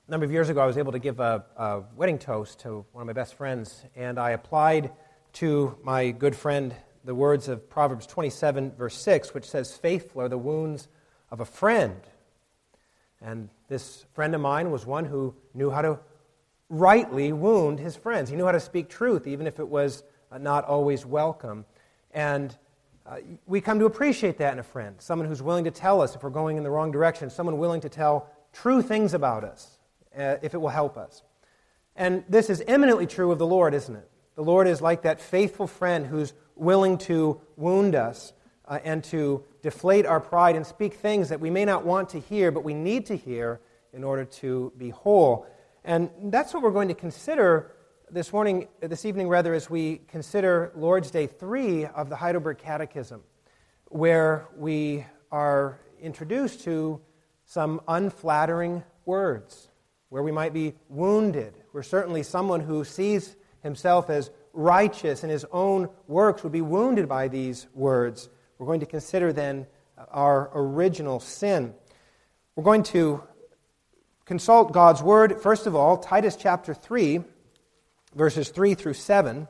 A number of years ago, I was able to give a wedding toast to one of my best friends, and I applied to my good friend the words of Proverbs 27, verse 6, which says, "Faithful are the wounds of a friend." And this friend of mine was one who knew how to rightly wound his friends. He knew how to speak truth, even if it was not always welcome. And we come to appreciate that in a friend, someone who's willing to tell us if we're going in the wrong direction, someone willing to tell true things about us, if it will help us. And this is eminently true of the Lord, isn't it? The Lord is like that faithful friend who's willing to wound us and to deflate our pride and speak things that we may not want to hear, but we need to hear in order to be whole. And that's what we're going to consider this evening, as we consider Lord's Day 3 of the Heidelberg Catechism, where we are introduced to some unflattering words, where we might be wounded. We're certainly someone who sees himself as righteous in his own works would be wounded by these words. We're going to consider then our original sin. We're going to consult God's Word. First of all, Titus chapter 3, verses 3 through 7.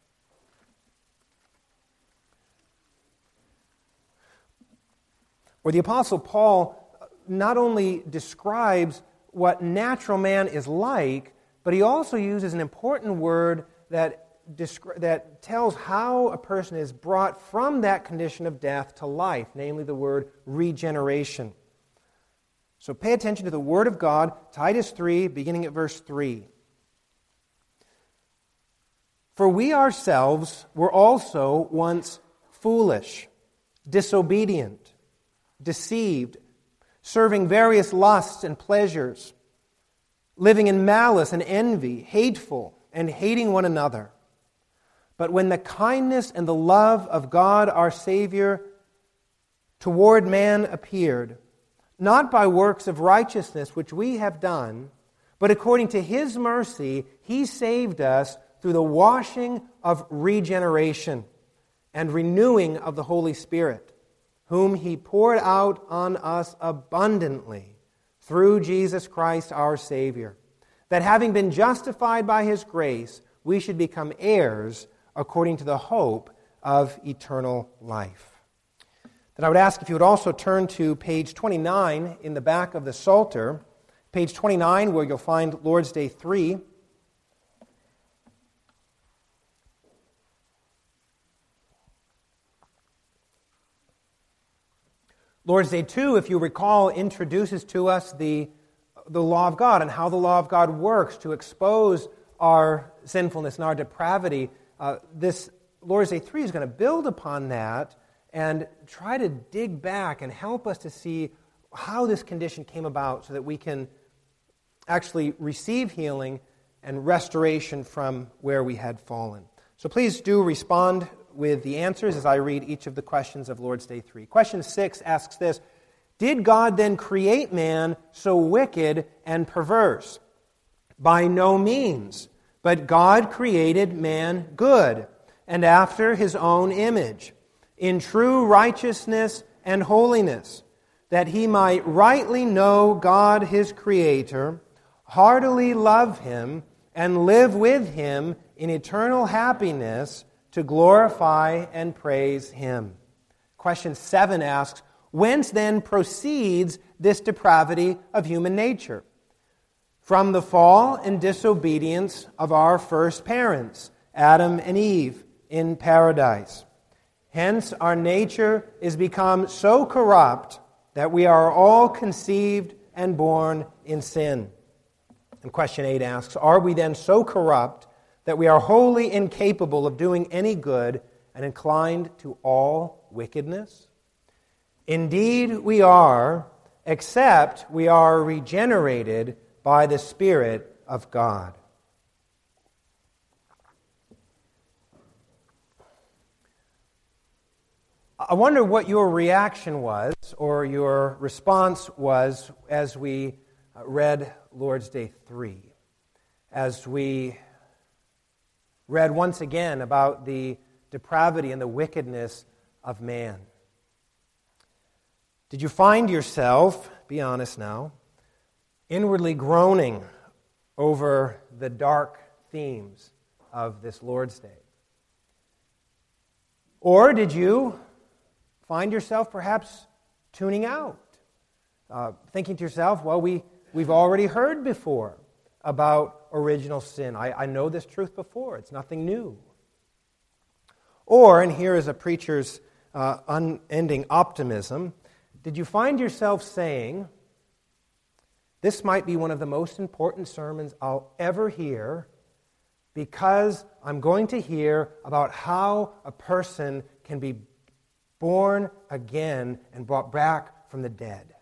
Where the Apostle Paul not only describes what natural man is like, but he also uses an important word that tells how a person is brought from that condition of death to life, namely the word regeneration. So pay attention to the Word of God, Titus 3, beginning at verse 3. "For we ourselves were also once foolish, disobedient, deceived, serving various lusts and pleasures, living in malice and envy, hateful, and hating one another. But when the kindness and the love of God our Savior toward man appeared, not by works of righteousness which we have done, but according to His mercy, He saved us through the washing of regeneration and renewing of the Holy Spirit, whom He poured out on us abundantly through Jesus Christ our Savior, that having been justified by His grace, we should become heirs according to the hope of eternal life." Then I would ask if you would also turn to page 29 in the back of the Psalter, page 29 where you'll find Lord's Day 3. Lord's Day 2, if you recall, introduces to us the law of God and how the law of God works to expose our sinfulness and our depravity. This Lord's Day 3 is going to build upon that and try to dig back and help us to see how this condition came about so that we can actually receive healing and restoration from where we had fallen. So please do respond with the answers as I read each of the questions of Lord's Day 3. Question 6 asks this: "Did God then create man so wicked and perverse?" By no means, but God created man good and after His own image, in true righteousness and holiness, that he might rightly know God His Creator, heartily love Him, and live with Him in eternal happiness to glorify and praise Him. Question 7 asks, "Whence then proceeds this depravity of human nature?" From the fall and disobedience of our first parents, Adam and Eve, in paradise. Hence our nature is become so corrupt that we are all conceived and born in sin. And question 8 asks, "Are we then so corrupt that we are wholly incapable of doing any good and inclined to all wickedness? Indeed we are, except we are regenerated by the Spirit of God." I wonder what your reaction was, or your response was, as we read Lord's Day 3, as we read once again about the depravity and the wickedness of man. Did you find yourself, be honest now, inwardly groaning over the dark themes of this Lord's Day? Or did you find yourself perhaps tuning out, thinking to yourself, well, we've already heard before about original sin. I know this truth before. It's nothing new. Or, and here is a preacher's unending optimism, did you find yourself saying, this might be one of the most important sermons I'll ever hear because I'm going to hear about how a person can be born again and brought back from the dead.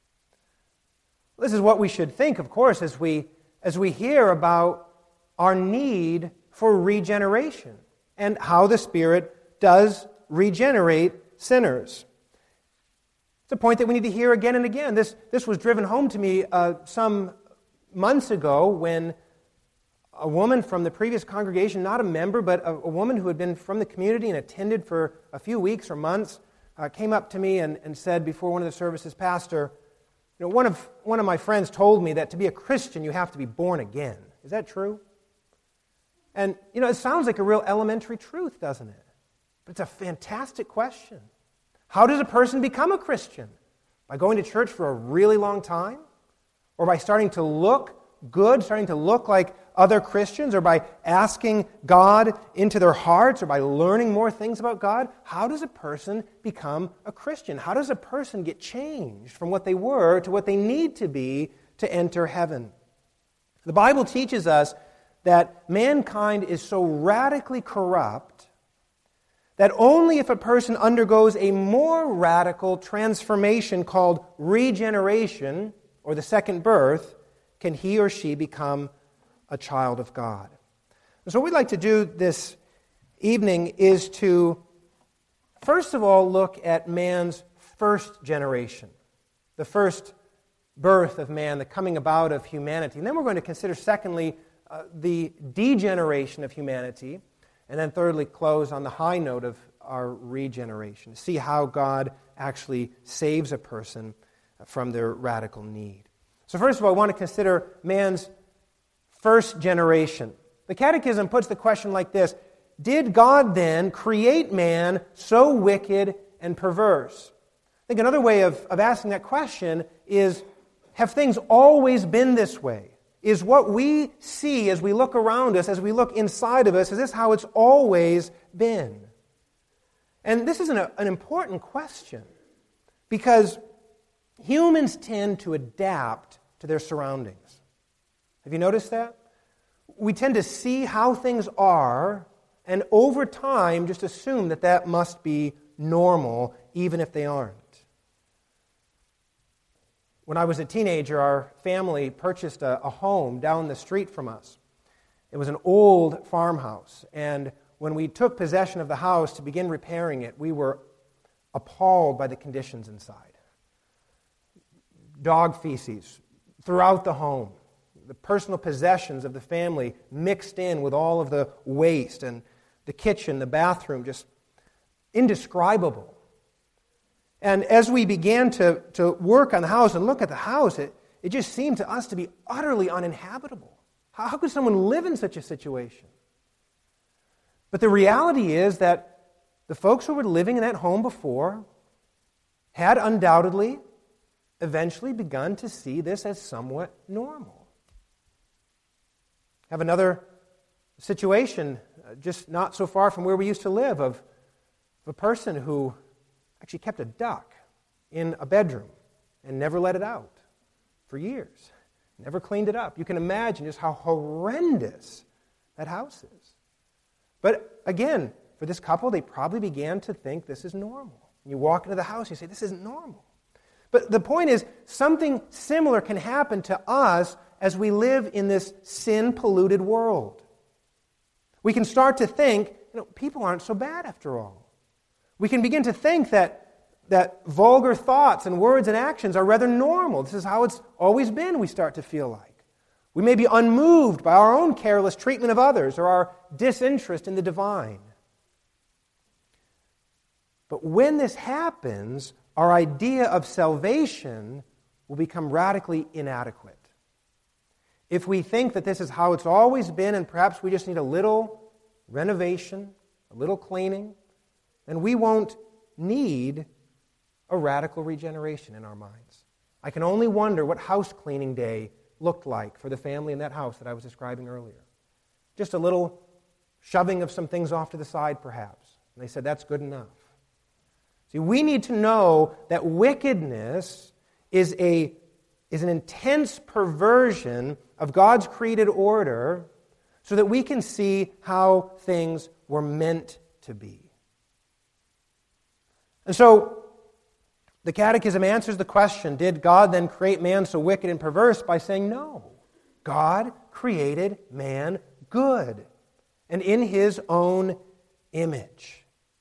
This is what we should think, of course, as we hear about our need for regeneration and how the Spirit does regenerate sinners. It's a point that we need to hear again and again. This was driven home to me some months ago when a woman from the previous congregation, not a member, but a woman who had been from the community and attended for a few weeks or months, came up to me and said before one of the services, Pastor, one of my friends told me that to be a Christian you have to be born again. Is that true? And, it sounds like a real elementary truth, doesn't it? But it's a fantastic question. How does a person become a Christian? By going to church for a really long time? Or by starting to look good, starting to look like other Christians? Or by asking God into their hearts? Or by learning more things about God? How does a person become a Christian? How does a person get changed from what they were to what they need to be to enter heaven? The Bible teaches us that mankind is so radically corrupt that only if a person undergoes a more radical transformation called regeneration, or the second birth, can he or she become a child of God. And so what we'd like to do this evening is to, first of all, look at man's first generation, the first birth of man, the coming about of humanity. And then we're going to consider, secondly, the degeneration of humanity, and then thirdly, close on the high note of our regeneration. See how God actually saves a person from their radical need. So first of all, I want to consider man's first generation. The Catechism puts the question like this: did God then create man so wicked and perverse? I think another way of asking that question is, have things always been this way? Is what we see as we look around us, as we look inside of us, is this how it's always been? And this is an important question because humans tend to adapt to their surroundings. Have you noticed that? We tend to see how things are and over time just assume that that must be normal even if they aren't. When I was a teenager, our family purchased a home down the street from us. It was an old farmhouse, and when we took possession of the house to begin repairing it, we were appalled by the conditions inside. Dog feces throughout the home, the personal possessions of the family mixed in with all of the waste, and the kitchen, the bathroom, just indescribable. And as we began to work on the house and look at the house, it just seemed to us to be utterly uninhabitable. How could someone live in such a situation? But the reality is that the folks who were living in that home before had undoubtedly eventually begun to see this as somewhat normal. Have another situation just not so far from where we used to live of a person who actually kept a duck in a bedroom and never let it out for years. Never cleaned it up. You can imagine just how horrendous that house is. But again, for this couple, they probably began to think this is normal. You walk into the house, you say, this isn't normal. But the point is, something similar can happen to us as we live in this sin-polluted world. We can start to think, people aren't so bad after all. We can begin to think that vulgar thoughts and words and actions are rather normal. This is how it's always been, we start to feel like. We may be unmoved by our own careless treatment of others or our disinterest in the divine. But when this happens, our idea of salvation will become radically inadequate. if we think that this is how it's always been and perhaps we just need a little renovation, a little cleaning, then we won't need a radical regeneration in our minds. I can only wonder what house cleaning day looked like for the family in that house that I was describing earlier. Just a little shoving of some things off to the side, perhaps. And they said, that's good enough. See, we need to know that wickedness is an intense perversion of God's created order so that we can see how things were meant to be. And so, the Catechism answers the question, did God then create man so wicked and perverse? By saying, no. God created man good and in His own image.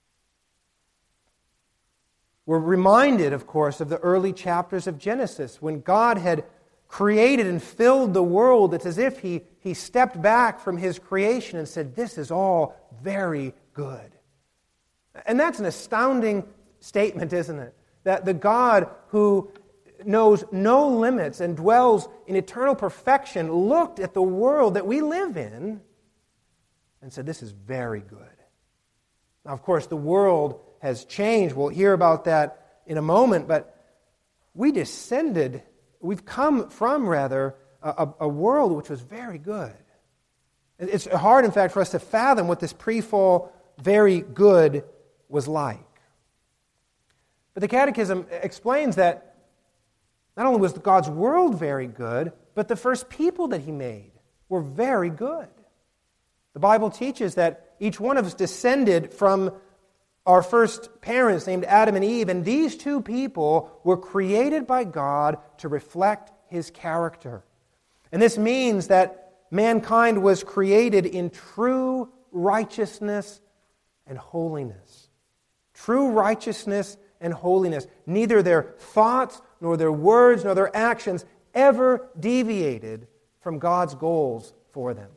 We're reminded, of course, of the early chapters of Genesis when God had created and filled the world. It's as if He stepped back from His creation and said, this is all very good. And that's an astounding statement, isn't it? That the God who knows no limits and dwells in eternal perfection looked at the world that we live in and said, this is very good. Now, of course, the world has changed. We'll hear about that in a moment, but we've come from, a world which was very good. It's hard, in fact, for us to fathom what this pre-fall very good was like. But the Catechism explains that not only was God's world very good, but the first people that He made were very good. The Bible teaches that each one of us descended from our first parents named Adam and Eve, and these two people were created by God to reflect His character. And this means that mankind was created in true righteousness and holiness. True righteousness and holiness. Neither their thoughts, nor their words, nor their actions ever deviated from God's goals for them.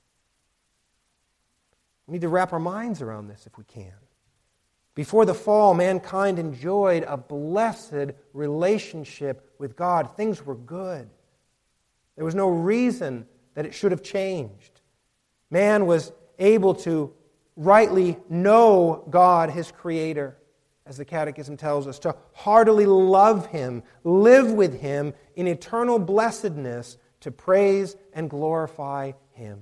We need to wrap our minds around this if we can. Before the fall, mankind enjoyed a blessed relationship with God. Things were good. There was no reason that it should have changed. Man was able to rightly know God, His Creator, as the Catechism tells us, to heartily love Him, live with Him in eternal blessedness, to praise and glorify Him.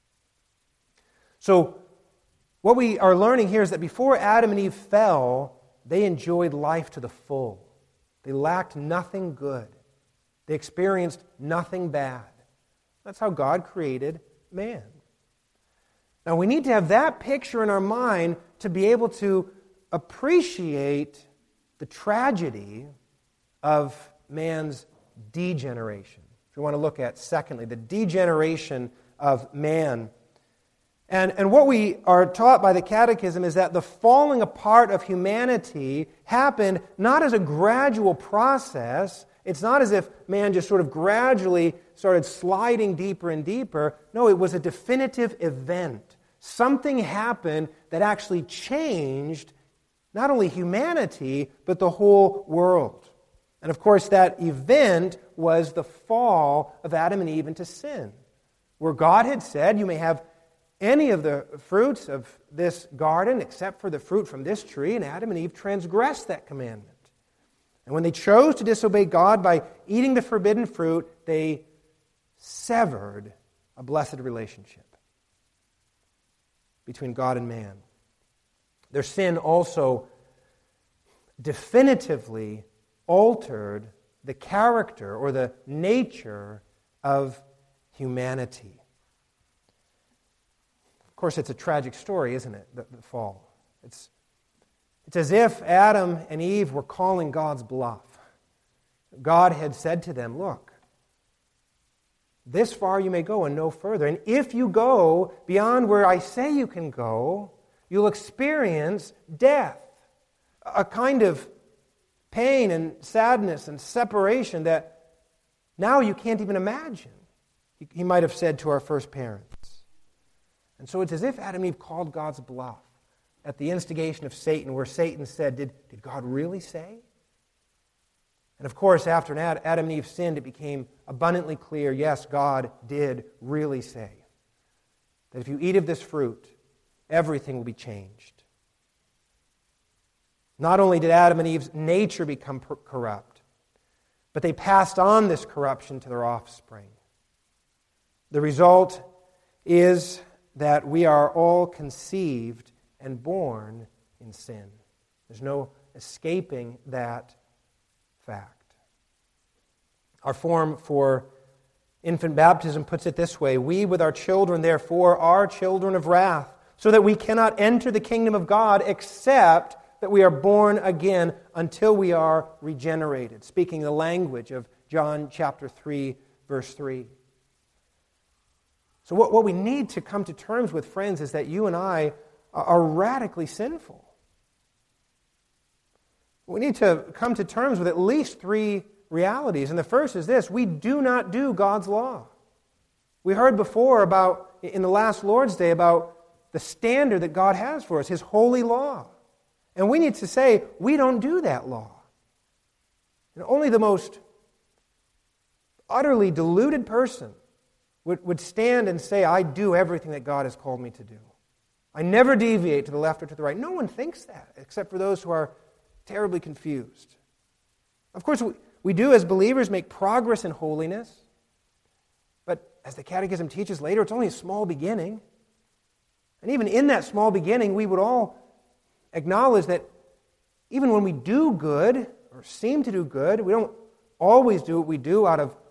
So, what we are learning here is that before Adam and Eve fell, they enjoyed life to the full. They lacked nothing good. They experienced nothing bad. That's how God created man. Now, we need to have that picture in our mind to be able to appreciate the tragedy of man's degeneration. If we want to look at, secondly, the degeneration of man. And what we are taught by the Catechism is that the falling apart of humanity happened not as a gradual process. It's not as if man just sort of gradually started sliding deeper and deeper. No, it was a definitive event. Something happened that actually changed not only humanity, but the whole world. And of course, that event was the fall of Adam and Eve into sin, where God had said, you may have any of the fruits of this garden except for the fruit from this tree, and Adam and Eve transgressed that commandment. And when they chose to disobey God by eating the forbidden fruit, they severed a blessed relationship between God and man. Their sin also definitively altered the character or the nature of humanity. Of course, it's a tragic story, isn't it, the fall? It's as if Adam and Eve were calling God's bluff. God had said to them, look, this far you may go and no further. And if you go beyond where I say you can go, you'll experience death, a kind of pain and sadness and separation that now you can't even imagine, he might have said to our first parents. And so it's as if Adam and Eve called God's bluff at the instigation of Satan, where Satan said, did God really say? And of course, after Adam and Eve sinned, it became abundantly clear, yes, God did really say that if you eat of this fruit, everything will be changed. Not only did Adam and Eve's nature become corrupt, but they passed on this corruption to their offspring. The result is that we are all conceived and born in sin. There's no escaping that fact. Our form for infant baptism puts it this way: we with our children, therefore, are children of wrath, so that we cannot enter the kingdom of God except that we are born again until we are regenerated. Speaking the language of John chapter 3, verse 3. So what we need to come to terms with, friends, is that you and I are radically sinful. We need to come to terms with at least three realities. And the first is this: we do not do God's law. We heard before about, in the last Lord's Day, about the standard that God has for us, His holy law. And we need to say, we don't do that law. And only the most utterly deluded person would stand and say, I do everything that God has called me to do. I never deviate to the left or to the right. No one thinks that, except for those who are terribly confused. Of course, we do as believers make progress in holiness, but as the Catechism teaches later, it's only a small beginning. And even in that small beginning, we would all acknowledge that even when we do good, or seem to do good, we don't always do what we do out of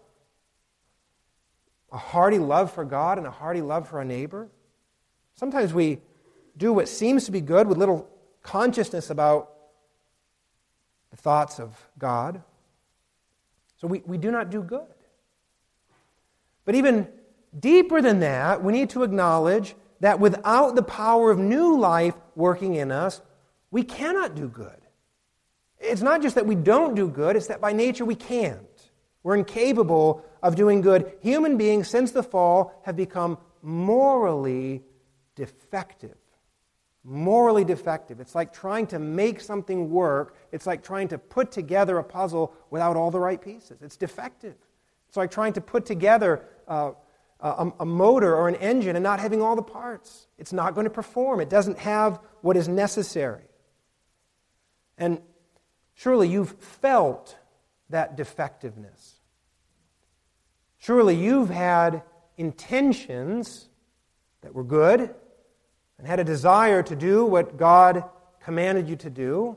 a hearty love for God and a hearty love for our neighbor. Sometimes we do what seems to be good with little consciousness about the thoughts of God. So we do not do good. But even deeper than that, we need to acknowledge that without the power of new life working in us, we cannot do good. It's not just that we don't do good, it's that by nature we can't. We're incapable of doing good. Human beings, since the fall, have become morally defective. Morally defective. It's like trying to make something work. It's like trying to put together a puzzle without all the right pieces. It's defective. It's like trying to put together a motor or an engine and not having all the parts. It's not going to perform. It doesn't have what is necessary. And surely you've felt that defectiveness. Surely you've had intentions that were good and had a desire to do what God commanded you to do.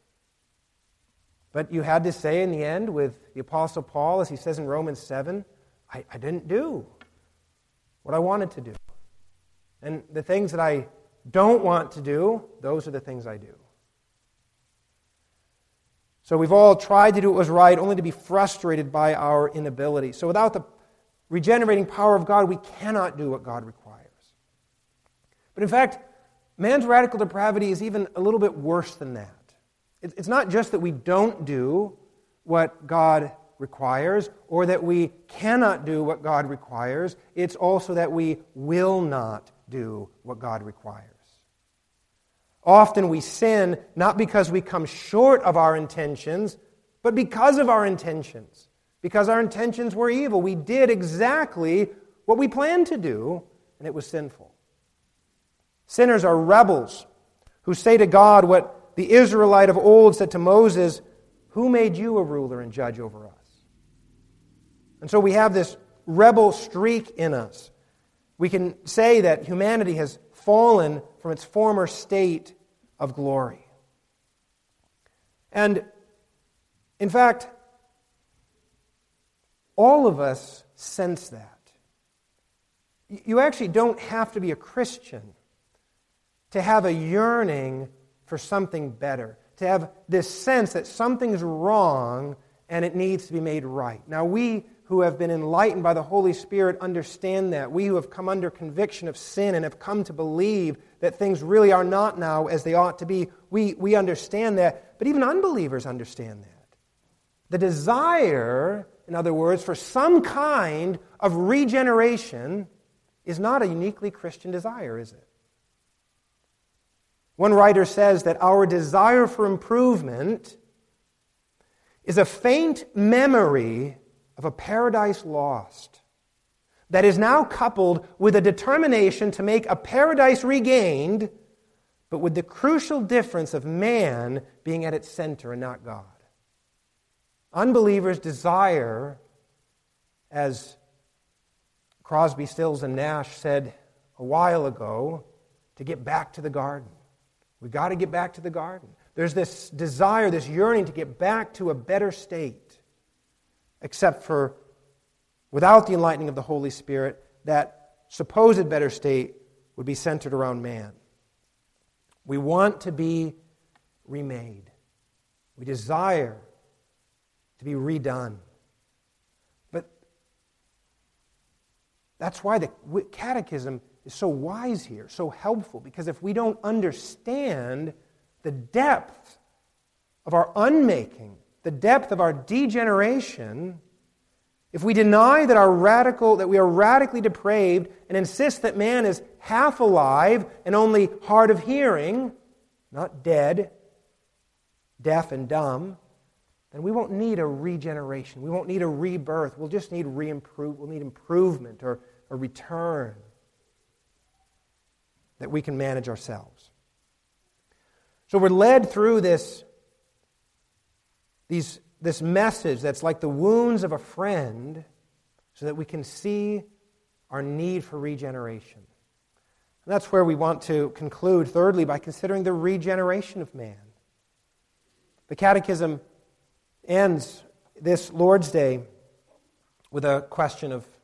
But you had to say in the end with the Apostle Paul, as he says in Romans 7, I didn't do what I wanted to do. And the things that I don't want to do, those are the things I do. So we've all tried to do what was right, only to be frustrated by our inability. So without the regenerating power of God, we cannot do what God requires. But in fact, man's radical depravity is even a little bit worse than that. It's not just that we don't do what God requires, or that we cannot do what God requires. It's also that we will not do what God requires. Often we sin not because we come short of our intentions, but because of our intentions. Because our intentions were evil. We did exactly what we planned to do, and it was sinful. Sinners are rebels who say to God what the Israelite of old said to Moses, "Who made you a ruler and judge over us?" And so we have this rebel streak in us. We can say that humanity has fallen from its former state of glory. And in fact, all of us sense that. You actually don't have to be a Christian to have a yearning for something better, to have this sense that something's wrong and it needs to be made right. Now, we who have been enlightened by the Holy Spirit understand that. We who have come under conviction of sin and have come to believe that things really are not now as they ought to be, we understand that. But even unbelievers understand that. The desire, in other words, for some kind of regeneration is not a uniquely Christian desire, is it? One writer says that our desire for improvement is a faint memory of a paradise lost that is now coupled with a determination to make a paradise regained, but with the crucial difference of man being at its center and not God. Unbelievers desire, as Crosby, Stills, and Nash said a while ago, to get back to the garden. We've got to get back to the garden. There's this desire, this yearning to get back to a better state, except for without the enlightening of the Holy Spirit, that supposed better state would be centered around man. We want to be remade. We desire to be redone. But that's why the Catechism is so wise here, so helpful, because if we don't understand the depth of our unmaking, the depth of our degeneration, if we deny that we are radically depraved and insist that man is half alive and only hard of hearing, not dead, deaf and dumb, then we won't need a regeneration. We won't need a rebirth. We'll just need we'll need improvement or a return that we can manage ourselves. So we're led through this message that's like the wounds of a friend so that we can see our need for regeneration. And that's where we want to conclude, thirdly, by considering the regeneration of man. The Catechism ends this Lord's Day with a question of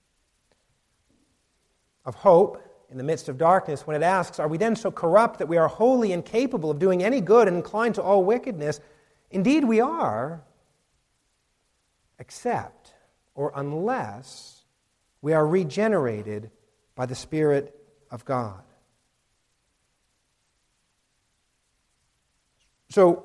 hope in the midst of darkness when it asks, are we then so corrupt that we are wholly incapable of doing any good and inclined to all wickedness? Indeed we are, except or unless we are regenerated by the Spirit of God. So,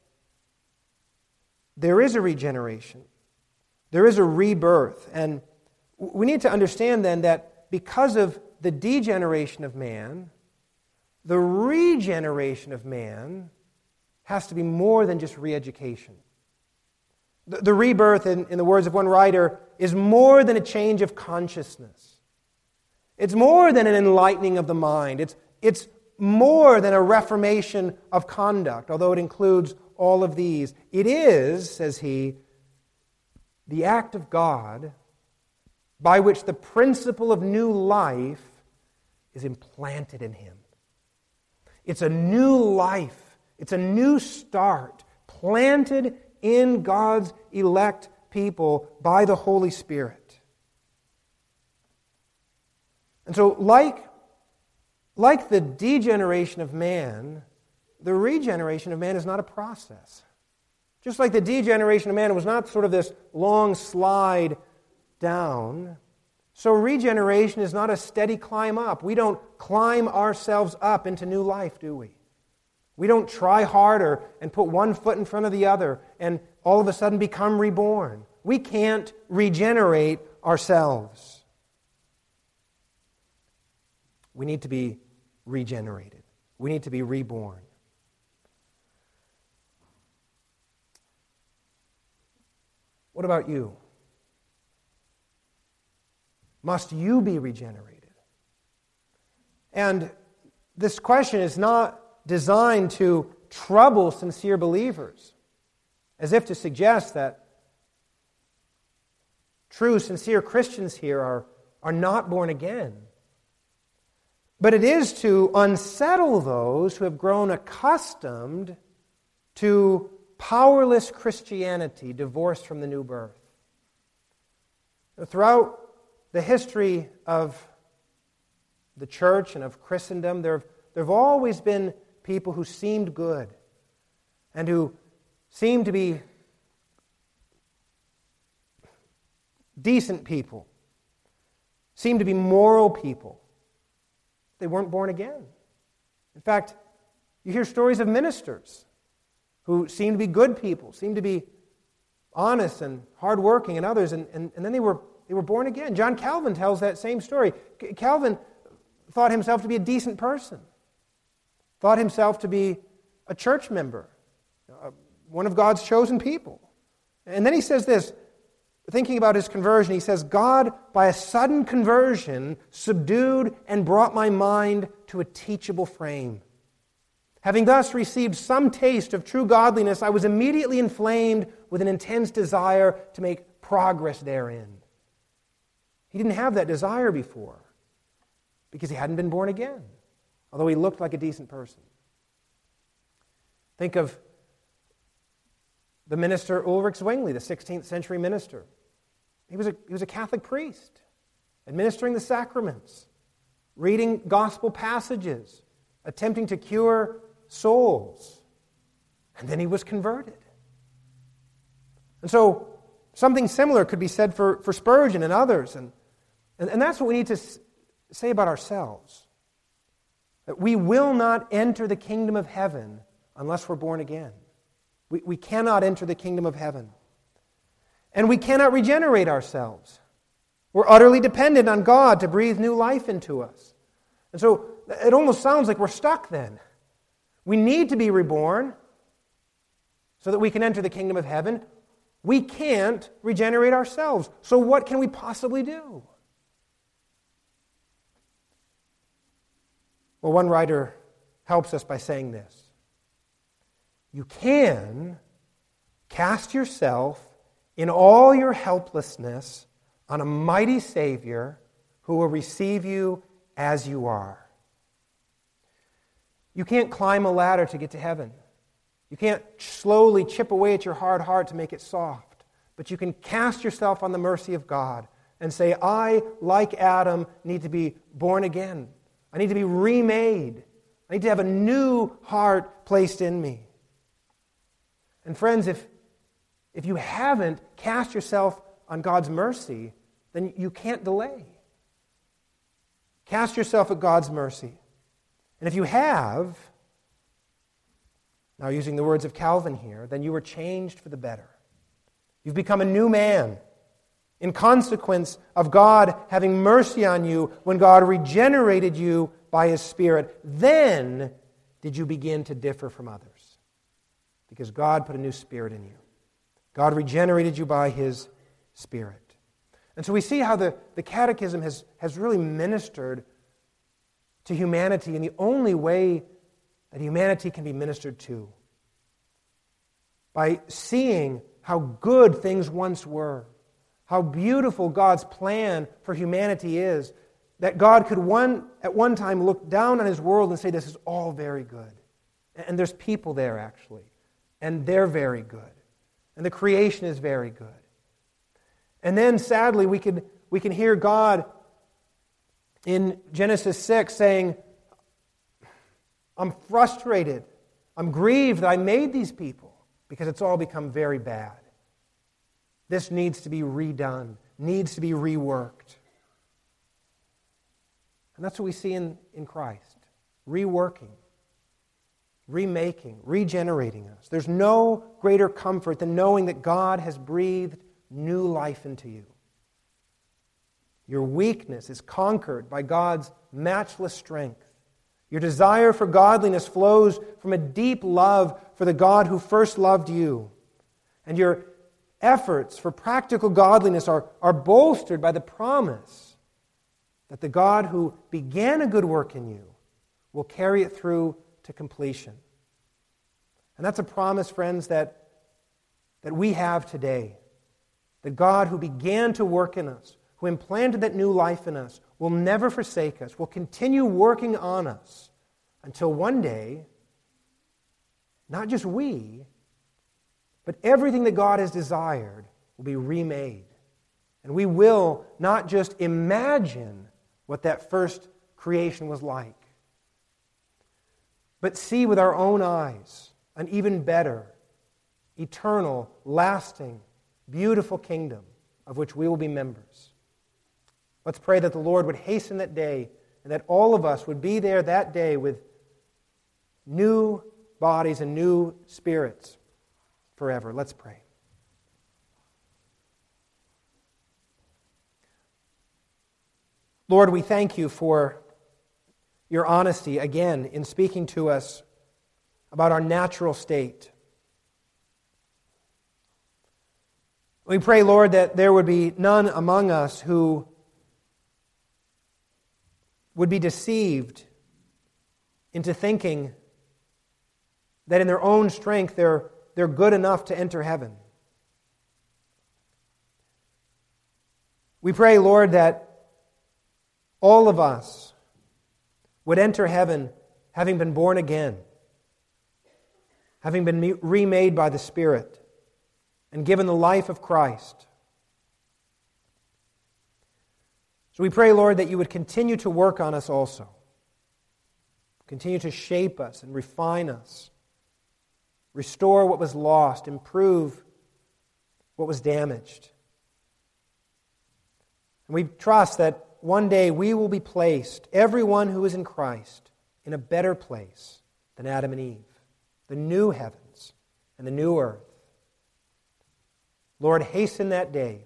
there is a regeneration. There is a rebirth. And we need to understand then that because of the degeneration of man, the regeneration of man has to be more than just re-education. The rebirth, in the words of one writer, is more than a change of consciousness. It's more than an enlightening of the mind. It's more than a reformation of conduct, although it includes all of these. It is, says he, the act of God by which the principle of new life is implanted in him. It's a new life. It's a new start, planted in God's elect people by the Holy Spirit. And so, like the degeneration of man, the regeneration of man is not a process. Just like the degeneration of man was not sort of this long slide down, so regeneration is not a steady climb up. We don't climb ourselves up into new life, do we? We don't try harder and put one foot in front of the other and all of a sudden become reborn. We can't regenerate ourselves. We need to be regenerated. We need to be reborn. What about you? Must you be regenerated? And this question is not designed to trouble sincere believers, as if to suggest that true, sincere Christians here are not born again. But it is to unsettle those who have grown accustomed to powerless Christianity divorced from the new birth. Throughout the history of the church and of Christendom, there have always been people who seemed good and who seemed to be decent people, seemed to be moral people. They weren't born again. In fact, you hear stories of ministers who seemed to be good people, seemed to be honest and hardworking, and others, and then they were born again. John Calvin tells that same story. Calvin thought himself to be a decent person, thought himself to be a church member, one of God's chosen people. And then he says this, thinking about his conversion, he says, God, by a sudden conversion, subdued and brought my mind to a teachable frame. Having thus received some taste of true godliness, I was immediately inflamed with an intense desire to make progress therein. He didn't have that desire before because he hadn't been born again, although he looked like a decent person. Think of the minister Ulrich Zwingli, the 16th century minister. He was a Catholic priest, administering the sacraments, reading gospel passages, attempting to cure souls. And then he was converted. And so something similar could be said for Spurgeon and others. And that's what we need to say about ourselves. That we will not enter the kingdom of heaven unless we're born again. We cannot enter the kingdom of heaven. And we cannot regenerate ourselves. We're utterly dependent on God to breathe new life into us. And so it almost sounds like we're stuck then. We need to be reborn so that we can enter the kingdom of heaven. We can't regenerate ourselves. So what can we possibly do? Well, one writer helps us by saying this. You can cast yourself in all your helplessness on a mighty Savior who will receive you as you are. You can't climb a ladder to get to heaven. You can't slowly chip away at your hard heart to make it soft. But you can cast yourself on the mercy of God and say, I, like Adam, need to be born again. I need to be remade. I need to have a new heart placed in me. And friends, if you haven't cast yourself on God's mercy, then you can't delay. Cast yourself at God's mercy. And if you have, now using the words of Calvin here, then you were changed for the better. You've become a new man in consequence of God having mercy on you when God regenerated you by His Spirit. Then did you begin to differ from others because God put a new spirit in you. God regenerated you by His Spirit. And so we see how the Catechism has really ministered to humanity in the only way that humanity can be ministered to. By seeing how good things once were, how beautiful God's plan for humanity is, that God could at one time look down on His world and say, this is all very good. And there's people there, actually. And they're very good. And the creation is very good. And then, sadly, we can hear God in Genesis 6 saying, I'm frustrated. I'm grieved that I made these people because it's all become very bad. This needs to be redone, needs to be reworked. And that's what we see in Christ. Reworking, remaking, regenerating us. There's no greater comfort than knowing that God has breathed new life into you. Your weakness is conquered by God's matchless strength. Your desire for godliness flows from a deep love for the God who first loved you. And your efforts for practical godliness are bolstered by the promise that the God who began a good work in you will carry it through to completion. And that's a promise, friends, that we have today. The God who began to work in us, who implanted that new life in us, will never forsake us, will continue working on us until one day, not just we, but everything that God has desired will be remade. And we will not just imagine what that first creation was like, but see with our own eyes an even better, eternal, lasting, beautiful kingdom of which we will be members. Let's pray that the Lord would hasten that day and that all of us would be there that day with new bodies and new spirits forever. Let's pray. Lord, we thank you for your honesty again in speaking to us about our natural state. We pray, Lord, that there would be none among us who would be deceived into thinking that in their own strength they're good enough to enter heaven. We pray, Lord, that all of us would enter heaven having been born again, having been remade by the Spirit, and given the life of Christ. So we pray, Lord, that you would continue to work on us also. Continue to shape us and refine us. Restore what was lost. Improve what was damaged. And we trust that one day we will be placed, everyone who is in Christ, in a better place than Adam and Eve, the new heavens and the new earth. Lord, hasten that day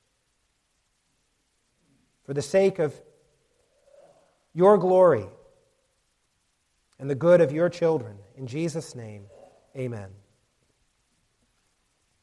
for the sake of your glory and the good of your children. In Jesus' name, amen.